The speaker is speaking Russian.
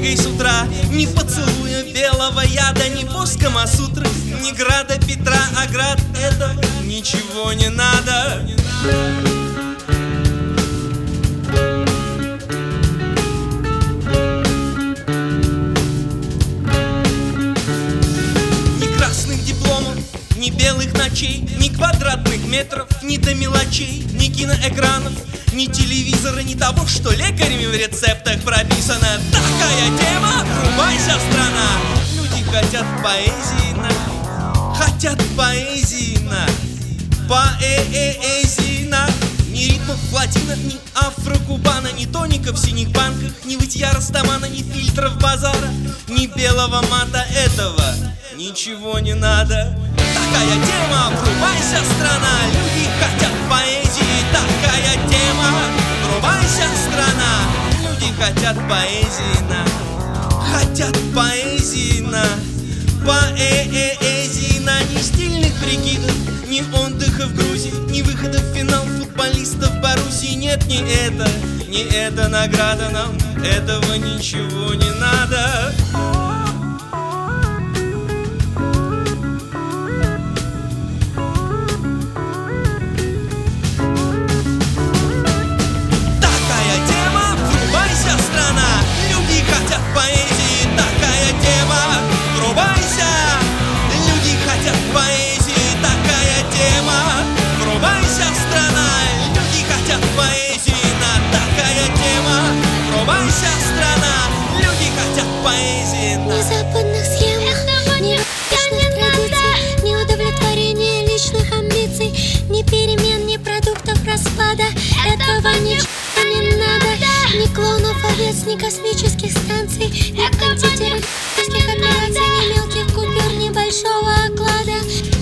бегай с утра, ни поцелуя белого яда, ни пост Камасутры, ни града Петра, а град этого ничего не надо. Ни красных дипломов, ни белых ночей, ни квадратных метров, ни до мелочей, ни киноэкранов, ни телевизора, ни того, что лекарями в рецептах прописано. Такая тема, врубайся, страна. Люди хотят поэзии на, хотят поэзии на, поэзии на. Ни ритмов латинов, ни афрокубана, ни тоников в синих банках, ни вытья растамана, ни фильтров базара, ни белого мата, этого ничего не надо. Такая тема, врубайся, страна. Люди хотят поэзии. Такая тема, врубайся, страна. Люди хотят поэзии на, хотят поэзии на, поэзии на. Ни стильных прикидов, ни отдыха в Грузии, ни выхода в финал футболистов Боруссии. Нет, не это награда нам, этого ничего не надо. Поэзии, такая тема, врубайся. Люди хотят поэзии, такая тема, врубайся, страна. Люди хотят поэзии, на такая тема, врубайся, страна. Люди хотят поэзии на. Ни западных схем, ни восточных традиций, ни удовлетворения личных амбиций, ни перемен, ни продуктов распада. Этого ничего не надо. Ни клонов овец, ни космических станций, ни антитеррористических операций, ни мелких купюр, ни большого оклада.